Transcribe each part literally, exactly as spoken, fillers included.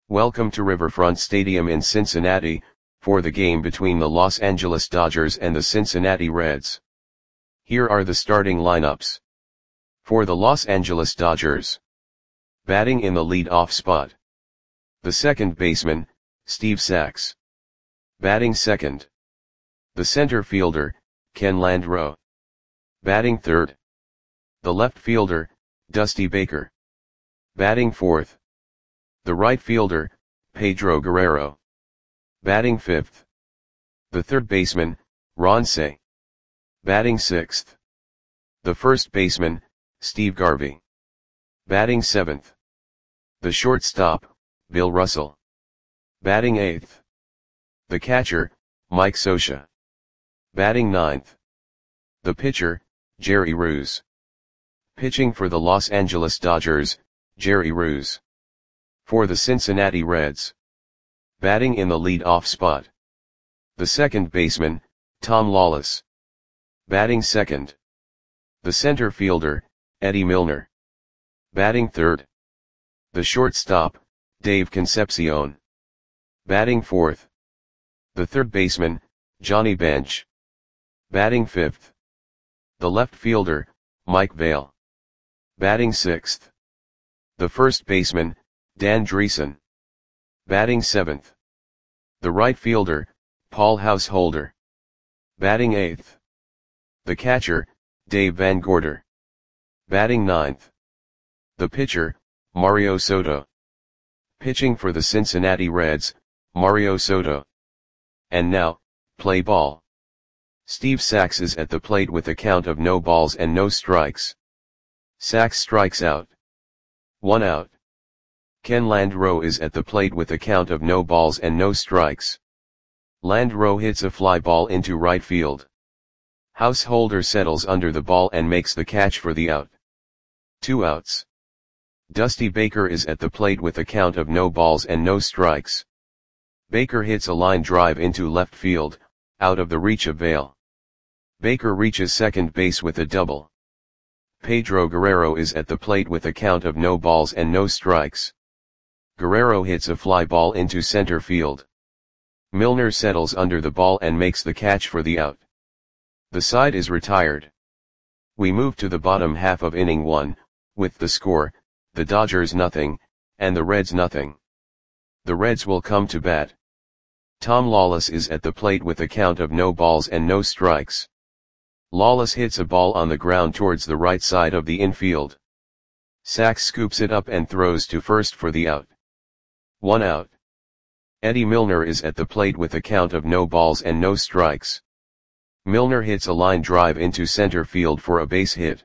Welcome to Riverfront Stadium in Cincinnati, for the game between the Los Angeles Dodgers and the Cincinnati Reds. Here are the starting lineups. For the Los Angeles Dodgers. Batting in the lead-off spot. The second baseman, Steve Sax. Batting second. The center fielder, Ken Landreaux. Batting third. The left fielder, Dusty Baker. Batting fourth. The right fielder, Pedro Guerrero. Batting fifth. The third baseman, Ron Cey. Batting sixth. The first baseman, Steve Garvey. Batting seventh. The shortstop, Bill Russell. Batting eighth. The catcher, Mike Scioscia. Batting ninth. The pitcher, Jerry Reuss. Pitching for the Los Angeles Dodgers, Jerry Reuss. For the Cincinnati Reds. Batting in the lead-off spot. The second baseman, Tom Lawless. Batting second. The center fielder, Eddie Milner. Batting third. The shortstop, Dave Concepcion. Batting fourth. The third baseman, Johnny Bench. Batting fifth. The left fielder, Mike Vail. Batting sixth. The first baseman, Dan Driessen. Batting seventh. The right fielder, Paul Householder. Batting eighth. The catcher, Dave Van Gorder. Batting ninth. The pitcher, Mario Soto. Pitching for the Cincinnati Reds, Mario Soto. And now, play ball. Steve Sax is at the plate with a count of no balls and no strikes. Sax strikes out. One out. Ken Landreaux is at the plate with a count of no balls and no strikes. Landreaux hits a fly ball into right field. Householder settles under the ball and makes the catch for the out. Two outs. Dusty Baker is at the plate with a count of no balls and no strikes. Baker hits a line drive into left field, out of the reach of Vail. Baker reaches second base with a double. Pedro Guerrero is at the plate with a count of no balls and no strikes. Guerrero hits a fly ball into center field. Milner settles under the ball and makes the catch for the out. The side is retired. We move to the bottom half of inning one, with the score, the Dodgers nothing, and the Reds nothing. The Reds will come to bat. Tom Lawless is at the plate with a count of no balls and no strikes. Lawless hits a ball on the ground towards the right side of the infield. Sax scoops it up and throws to first for the out. One out. Eddie Milner is at the plate with a count of no balls and no strikes. Milner hits a line drive into center field for a base hit.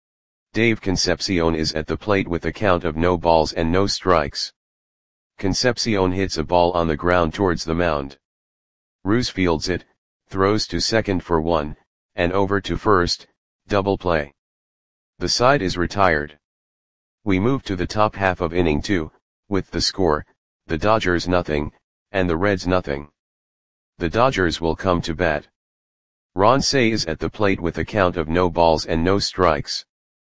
Dave Concepcion is at the plate with a count of no balls and no strikes. Concepcion hits a ball on the ground towards the mound. Reuss fields it, throws to second for one, and over to first, double play. The side is retired. We move to the top half of inning two, with the score, the Dodgers nothing, and the Reds nothing. The Dodgers will come to bat. Ron Cey is at the plate with a count of no balls and no strikes.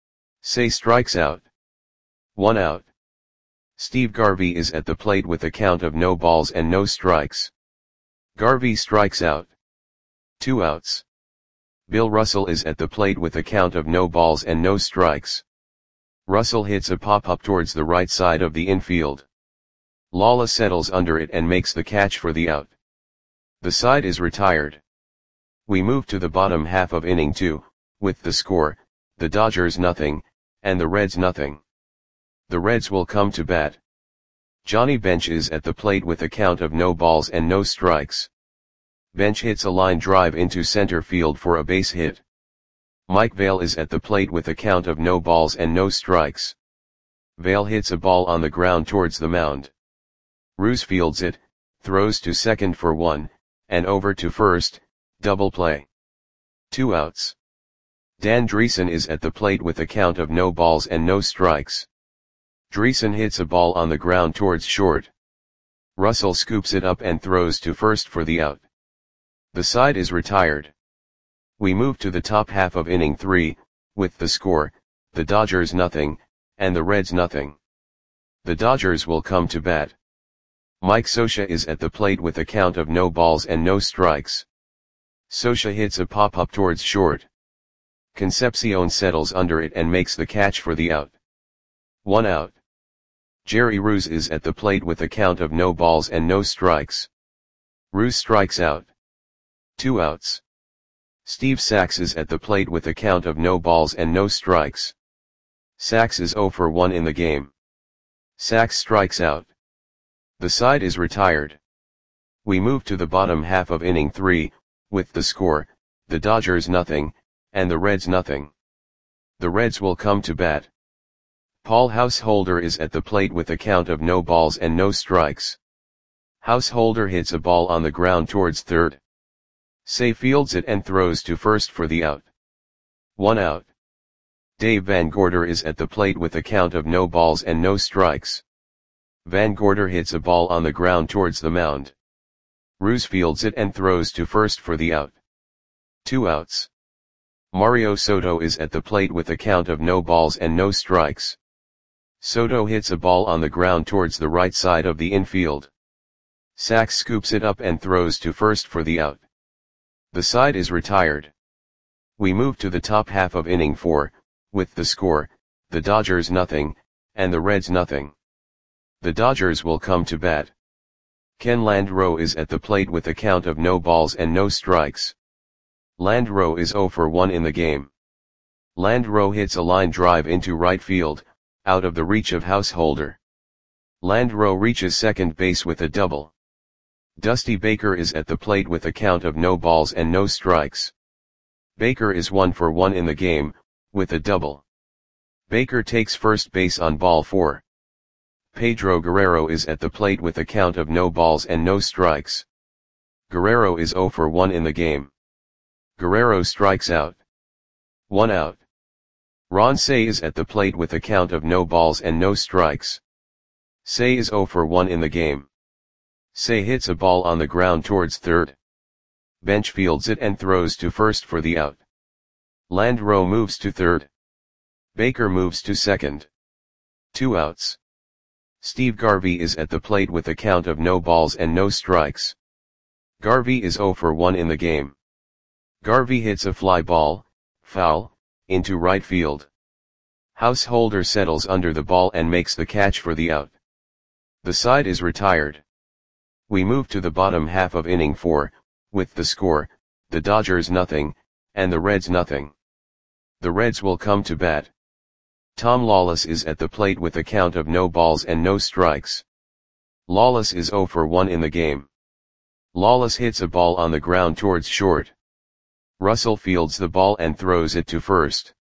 Cey strikes out. One out. Steve Garvey is at the plate with a count of no balls and no strikes. Garvey strikes out. Two outs. Bill Russell is at the plate with a count of no balls and no strikes. Russell hits a pop-up towards the right side of the infield. Lawless settles under it and makes the catch for the out. The side is retired. We move to the bottom half of inning two, with the score, the Dodgers nothing, and the Reds nothing. The Reds will come to bat. Johnny Bench is at the plate with a count of no balls and no strikes. Bench hits a line drive into center field for a base hit. Mike Vail is at the plate with a count of no balls and no strikes. Vail hits a ball on the ground towards the mound. Reuss fields it, throws to second for one, and over to first, double play. Two outs. Dan Driessen is at the plate with a count of no balls and no strikes. Driessen hits a ball on the ground towards short. Russell scoops it up and throws to first for the out. The side is retired. We move to the top half of inning three, with the score, the Dodgers nothing, and the Reds nothing. The Dodgers will come to bat. Mike Scioscia is at the plate with a count of no balls and no strikes. Scioscia hits a pop-up towards short. Concepcion settles under it and makes the catch for the out. One out. Jerry Ruse is at the plate with a count of no balls and no strikes. Ruse strikes out. Two outs. Steve Sax is at the plate with a count of no balls and no strikes. Sax is zero for one in the game. Sax strikes out. The side is retired. We move to the bottom half of inning three, with the score, the Dodgers nothing, and the Reds nothing. The Reds will come to bat. Paul Householder is at the plate with a count of no balls and no strikes. Householder hits a ball on the ground towards third. Say fields it and throws to first for the out. One out. Dave Van Gorder is at the plate with a count of no balls and no strikes. Van Gorder hits a ball on the ground towards the mound. Ruse fields it and throws to first for the out. Two outs. Mario Soto is at the plate with a count of no balls and no strikes. Soto hits a ball on the ground towards the right side of the infield. Sax scoops it up and throws to first for the out. The side is retired. We move to the top half of inning four, with the score, the Dodgers nothing, and the Reds nothing. The Dodgers will come to bat. Ken Landreaux is at the plate with a count of no balls and no strikes. Landreaux is zero for one in the game. Landreaux hits a line drive into right field, out of the reach of Householder. Landreaux reaches second base with a double. Dusty Baker is at the plate with a count of no balls and no strikes. Baker is one for one in the game, with a double. Baker takes first base on ball four. Pedro Guerrero is at the plate with a count of no balls and no strikes. Guerrero is zero for one in the game. Guerrero strikes out. One out. Ron Cey is at the plate with a count of no balls and no strikes. Cey is zero for one in the game. Cey hits a ball on the ground towards third. Bench fields it and throws to first for the out. Landreaux moves to third. Baker moves to second. Two outs. Steve Garvey is at the plate with a count of no balls and no strikes. Garvey is zero for one in the game. Garvey hits a fly ball, foul, into right field. Householder settles under the ball and makes the catch for the out. The side is retired. We move to the bottom half of inning four, with the score, the Dodgers nothing, and the Reds nothing. The Reds will come to bat. Tom Lawless is at the plate with a count of no balls and no strikes. Lawless is zero for one in the game. Lawless hits a ball on the ground towards short. Russell fields the ball and throws it to first.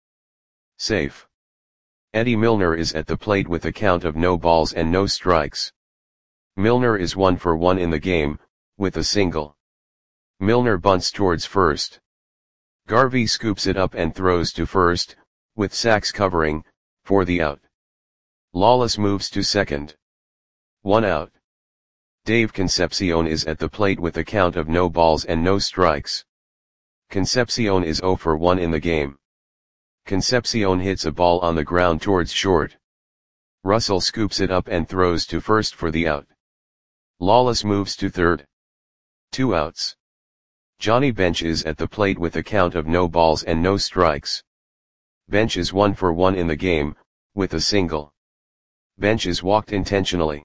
Safe. Eddie Milner is at the plate with a count of no balls and no strikes. Milner is one for one in the game, with a single. Milner bunts towards first. Garvey scoops it up and throws to first, with Sax covering, for the out. Lawless moves to second. One out. Dave Concepcion is at the plate with a count of no balls and no strikes. Concepcion is zero for one in the game. Concepcion hits a ball on the ground towards short. Russell scoops it up and throws to first for the out. Lawless moves to third. Two outs. Johnny Bench is at the plate with a count of no balls and no strikes. Bench is one for one in the game, with a single. Bench is walked intentionally.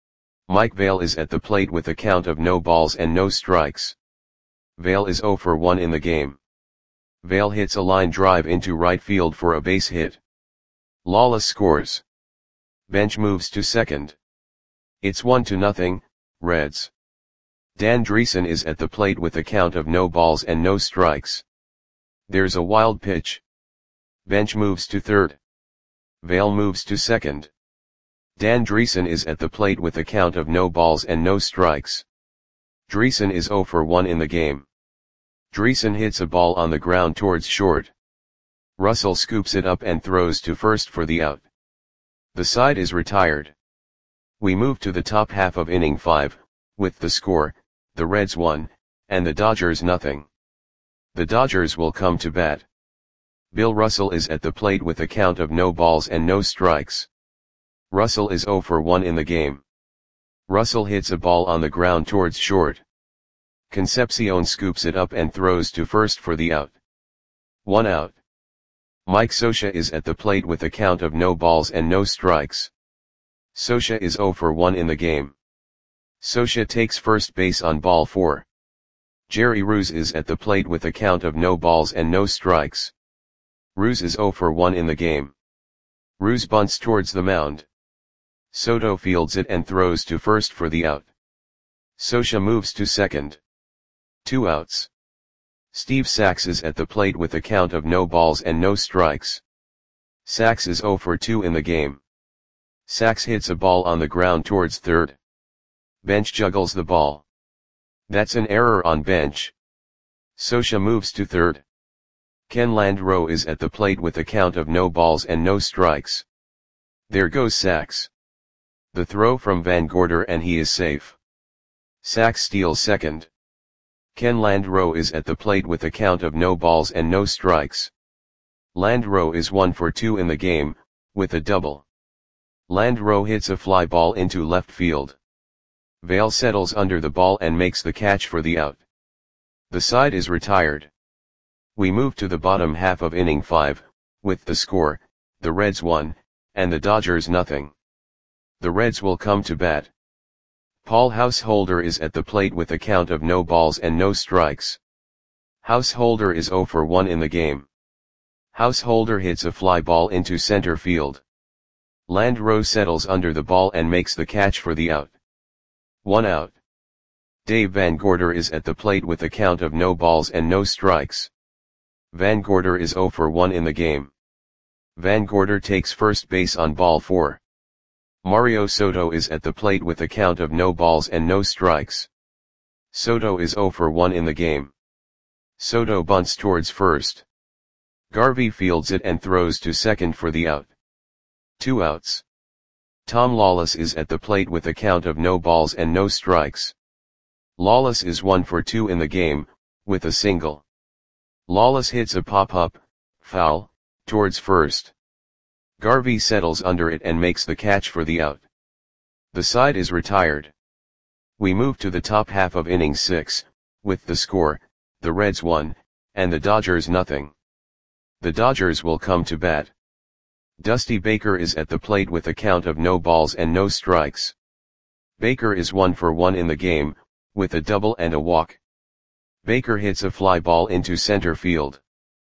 Mike Vail is at the plate with a count of no balls and no strikes. Vail is zero for one in the game. Vail hits a line drive into right field for a base hit. Lawless scores. Bench moves to second. It's one to nothing, Reds. Dan Dreesen is at the plate with a count of no balls and no strikes. There's a wild pitch. Bench moves to third. Vail moves to second. Dan Dreesen is at the plate with a count of no balls and no strikes. Dreesen is zero for one in the game. Dreesen hits a ball on the ground towards short. Russell scoops it up and throws to first for the out. The side is retired. We move to the top half of inning five, with the score, the Reds one, and the Dodgers nothing. The Dodgers will come to bat. Bill Russell is at the plate with a count of no balls and no strikes. Russell is zero for one in the game. Russell hits a ball on the ground towards short. Concepcion scoops it up and throws to first for the out. One out. Mike Scioscia is at the plate with a count of no balls and no strikes. Scioscia is zero for one in the game. Scioscia takes first base on ball four. Jerry Ruse is at the plate with a count of no balls and no strikes. Ruse is zero for one in the game. Ruse bunts towards the mound. Soto fields it and throws to first for the out. Scioscia moves to second. Two outs. Steve Sax is at the plate with a count of no balls and no strikes. Sax is zero for two in the game. Sax hits a ball on the ground towards third. Bench juggles the ball. That's an error on bench. Scioscia moves to third. Ken Landreau is at the plate with a count of no balls and no strikes. There goes Sax. The throw from Van Gorder and he is safe. Sax steals second. Ken Landreau is at the plate with a count of no balls and no strikes. Landreau is one for two in the game, with a double. Landreau hits a fly ball into left field. Vail settles under the ball and makes the catch for the out. The side is retired. We move to the bottom half of inning five, with the score, the Reds one, and the Dodgers nothing. The Reds will come to bat. Paul Householder is at the plate with a count of no balls and no strikes. Householder is zero for one in the game. Householder hits a fly ball into center field. Landreau settles under the ball and makes the catch for the out. One out. Dave Van Gorder is at the plate with a count of no balls and no strikes. Van Gorder is zero for one in the game. Van Gorder takes first base on ball four. Mario Soto is at the plate with a count of no balls and no strikes. Soto is zero for one in the game. Soto bunts towards first. Garvey fields it and throws to second for the out. Two outs. Tom Lawless is at the plate with a count of no balls and no strikes. Lawless is one for two in the game, with a single. Lawless hits a pop-up, foul, towards first. Garvey settles under it and makes the catch for the out. The side is retired. We move to the top half of inning six, with the score, the Reds one, and the Dodgers nothing. The Dodgers will come to bat. Dusty Baker is at the plate with a count of no balls and no strikes. Baker is one for one in the game, with a double and a walk. Baker hits a fly ball into center field.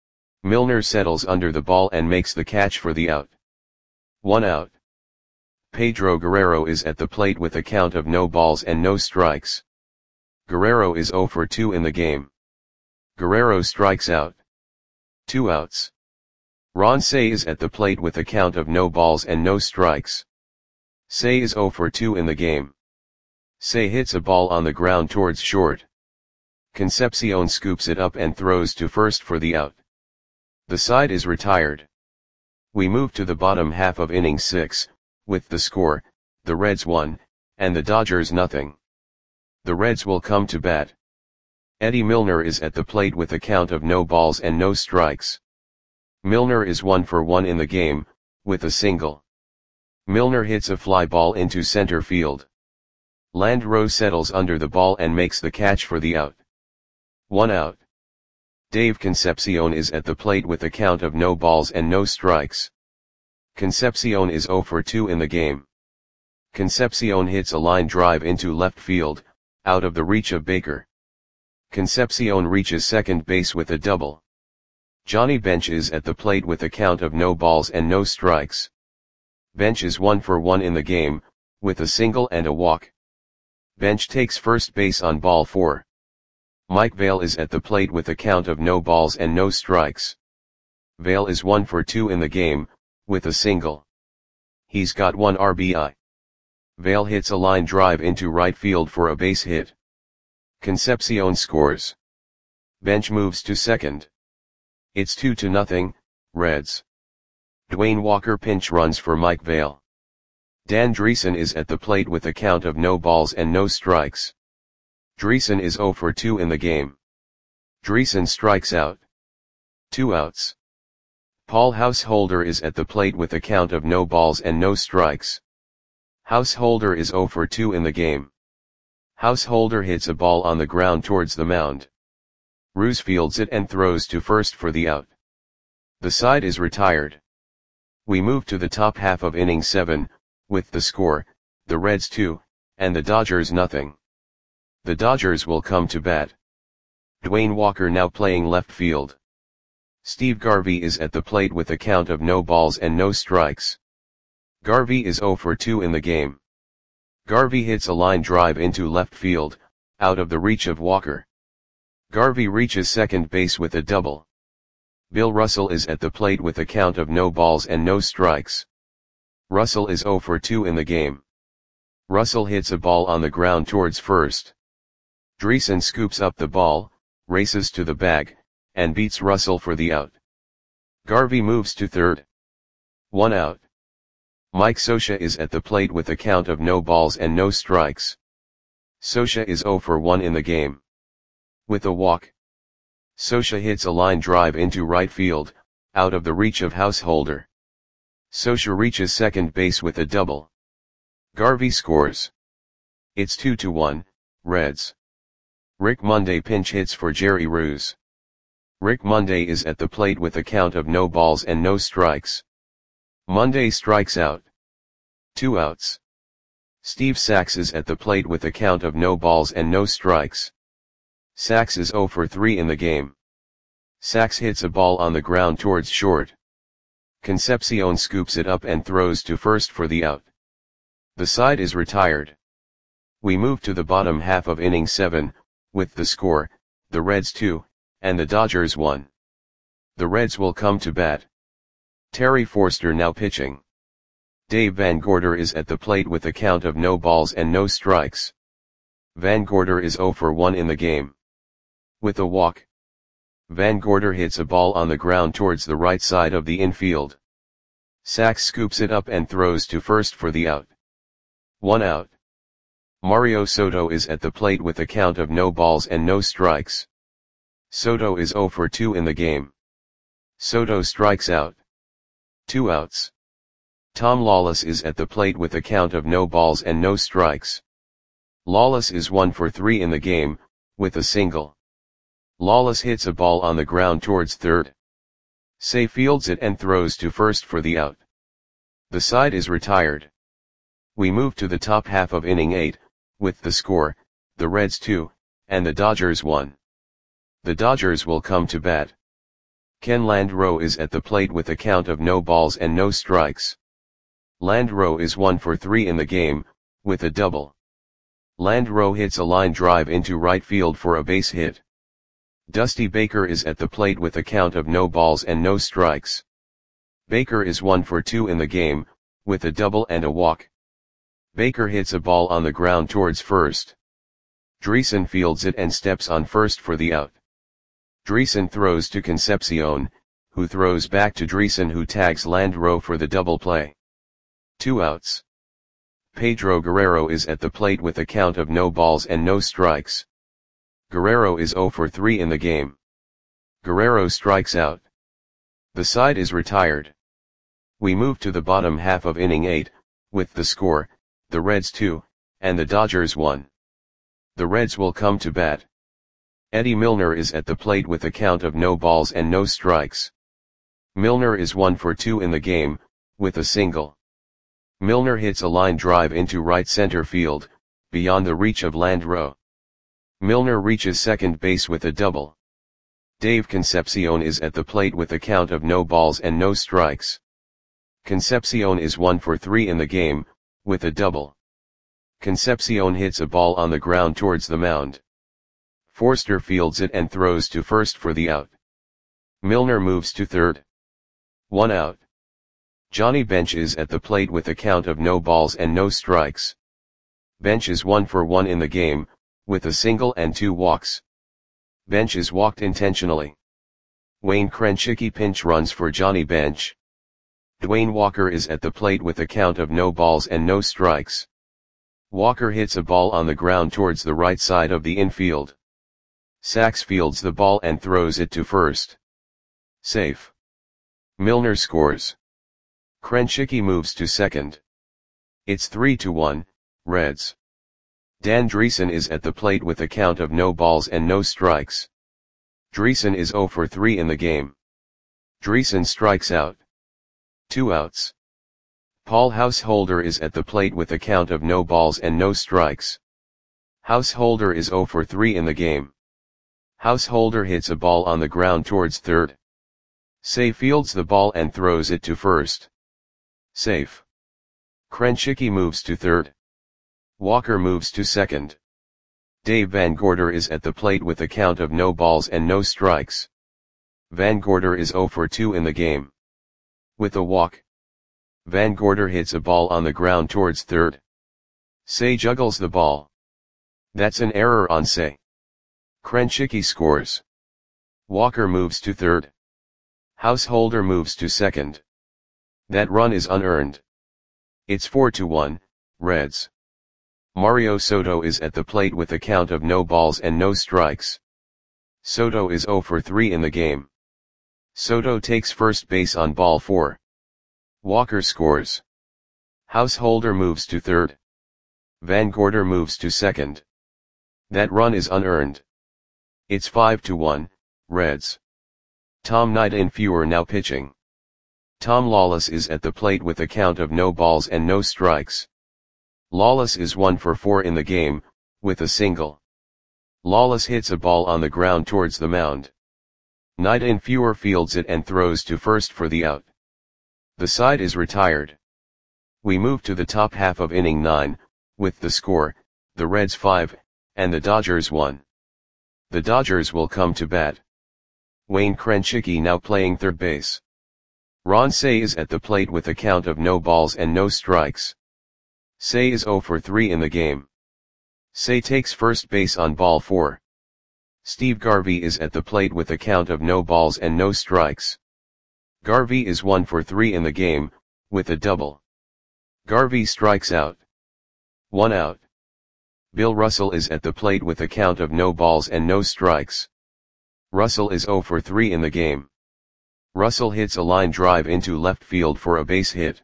Milner settles under the ball and makes the catch for the out. One out. Pedro Guerrero is at the plate with a count of no balls and no strikes. Guerrero is zero for two in the game. Guerrero strikes out. Two outs. Ron Cey is at the plate with a count of no balls and no strikes. Cey is zero for two in the game. Cey hits a ball on the ground towards short. Concepcion scoops it up and throws to first for the out. The side is retired. We move to the bottom half of inning six, with the score, the Reds one, and the Dodgers nothing. The Reds will come to bat. Eddie Milner is at the plate with a count of no balls and no strikes. Milner is one for one in the game, with a single. Milner hits a fly ball into center field. Landreau settles under the ball and makes the catch for the out. One out. Dave Concepcion is at the plate with a count of no balls and no strikes. Concepcion is zero for two in the game. Concepcion hits a line drive into left field, out of the reach of Baker. Concepcion reaches second base with a double. Johnny Bench is at the plate with a count of no balls and no strikes. Bench is one for one in the game, with a single and a walk. Bench takes first base on ball four. Mike Vail is at the plate with a count of no balls and no strikes. Vail is one for two in the game, with a single. He's got one R B I. Vail hits a line drive into right field for a base hit. Concepcion scores. Bench moves to second. It's two to nothing, Reds. Dwayne Walker pinch runs for Mike Vail. Dan Dreesen is at the plate with a count of no balls and no strikes. Dreesen is zero for two in the game. Dreesen strikes out. Two outs. Paul Householder is at the plate with a count of no balls and no strikes. Householder is zero for two in the game. Householder hits a ball on the ground towards the mound. Ruse fields it and throws to first for the out. The side is retired. We move to the top half of inning seven, with the score, the Reds two, and the Dodgers nothing. The Dodgers will come to bat. Dwayne Walker now playing left field. Steve Garvey is at the plate with a count of no balls and no strikes. Garvey is zero for two in the game. Garvey hits a line drive into left field, out of the reach of Walker. Garvey reaches second base with a double. Bill Russell is at the plate with a count of no balls and no strikes. Russell is zero for two in the game. Russell hits a ball on the ground towards first. Dreesen scoops up the ball, races to the bag, and beats Russell for the out. Garvey moves to third. One out. Mike Scioscia is at the plate with a count of no balls and no strikes. Scioscia is zero for one in the game. With a walk, Scioscia hits a line drive into right field, out of the reach of Householder. Scioscia reaches second base with a double. Garvey scores. It's two to one, Reds. Rick Monday pinch hits for Jerry Ruse. Rick Monday is at the plate with a count of no balls and no strikes. Monday strikes out. Two outs. Steve Sax is at the plate with a count of no balls and no strikes. Sax is zero for three in the game. Sax hits a ball on the ground towards short. Concepcion scoops it up and throws to first for the out. The side is retired. We move to the bottom half of inning seven, with the score, the Reds two, and the Dodgers one. The Reds will come to bat. Terry Forster now pitching. Dave Van Gorder is at the plate with a count of no balls and no strikes. Van Gorder is zero for one in the game. With a walk, Van Gorder hits a ball on the ground towards the right side of the infield. Sax scoops it up and throws to first for the out. One out. Mario Soto is at the plate with a count of no balls and no strikes. Soto is zero for two in the game. Soto strikes out. Two outs. Tom Lawless is at the plate with a count of no balls and no strikes. Lawless is one for three in the game, with a single. Lawless hits a ball on the ground towards third. Say fields it and throws to first for the out. The side is retired. We move to the top half of inning eight, with the score, the Reds two, and the Dodgers one. The Dodgers will come to bat. Ken Landreau is at the plate with a count of no balls and no strikes. Landreau is one for three in the game, with a double. Landreau hits a line drive into right field for a base hit. Dusty Baker is at the plate with a count of no balls and no strikes. Baker is one for two in the game, with a double and a walk. Baker hits a ball on the ground towards first. Dreesen fields it and steps on first for the out. Dreesen throws to Concepcion, who throws back to Dreesen, who tags Landreau for the double play. Two outs. Pedro Guerrero is at the plate with a count of no balls and no strikes. Guerrero is zero for three in the game. Guerrero strikes out. The side is retired. We move to the bottom half of inning eight, with the score, the Reds two, and the Dodgers one. The Reds will come to bat. Eddie Milner is at the plate with a count of no balls and no strikes. Milner is one for two in the game, with a single. Milner hits a line drive into right center field, beyond the reach of Landreau. Milner reaches second base with a double. Dave Concepcion is at the plate with a count of no balls and no strikes. Concepcion is one for three in the game, with a double. Concepcion hits a ball on the ground towards the mound. Forster fields it and throws to first for the out. Milner moves to third. One out. Johnny Bench is at the plate with a count of no balls and no strikes. Bench is one for one in the game, with a single and two walks. Bench is walked intentionally. Wayne Krenchicki pinch runs for Johnny Bench. Dwayne Walker is at the plate with a count of no balls and no strikes. Walker hits a ball on the ground towards the right side of the infield. Sax fields the ball and throws it to first. Safe. Milner scores. Krenchicki moves to second. It's three to one, Reds. Dan Driessen is at the plate with a count of no balls and no strikes. Driessen is zero for three in the game. Driessen strikes out. Two outs. Paul Householder is at the plate with a count of no balls and no strikes. Householder is zero for three in the game. Householder hits a ball on the ground towards third. Cey fields the ball and throws it to first. Safe. Krenchicki moves to third. Walker moves to second. Dave Van Gorder is at the plate with a count of no balls and no strikes. Van Gorder is zero for two in the game. With a walk, Van Gorder hits a ball on the ground towards third. Cey juggles the ball. That's an error on Cey. Krenchicki scores. Walker moves to third. Householder moves to second. That run is unearned. It's four to one, Reds. Mario Soto is at the plate with a count of no balls and no strikes. Soto is zero for three in the game. Soto takes first base on ball four. Walker scores. Householder moves to third. Van Gorder moves to second. That run is unearned. It's five to one, Reds. Tom Nightinfuer now pitching. Tom Lawless is at the plate with a count of no balls and no strikes. Lawless is one for four in the game, with a single. Lawless hits a ball on the ground towards the mound. Nightinfuer fields it and throws to first for the out. The side is retired. We move to the top half of inning nine, with the score, the Reds five, and the Dodgers one. The Dodgers will come to bat. Wayne Krenchicki now playing third base. Ron Cey is at the plate with a count of no balls and no strikes. Cey is zero for three in the game. Cey takes first base on ball four. Steve Garvey is at the plate with a count of no balls and no strikes. Garvey is one for three in the game, with a double. Garvey strikes out. One out. Bill Russell is at the plate with a count of no balls and no strikes. Russell is zero for three in the game. Russell hits a line drive into left field for a base hit.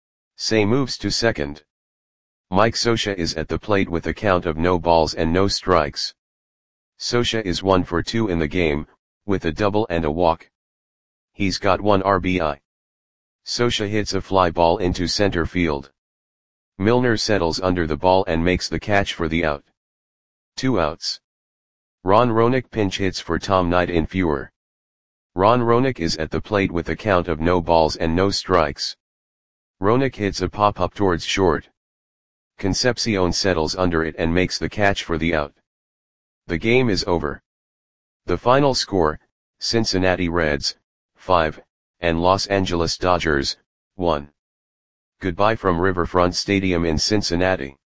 Cey moves to second. Mike Scioscia is at the plate with a count of no balls and no strikes. Scioscia is one for two in the game, with a double and a walk. He's got one R B I. Scioscia hits a fly ball into center field. Milner settles under the ball and makes the catch for the out. Two outs. Ron Roenick pinch hits for Tom Nightinfuer. Ron Roenick is at the plate with a count of no balls and no strikes. Roenick hits a pop-up towards short. Concepcion settles under it and makes the catch for the out. The game is over. The final score, Cincinnati Reds, five, and Los Angeles Dodgers, one. Goodbye from Riverfront Stadium in Cincinnati.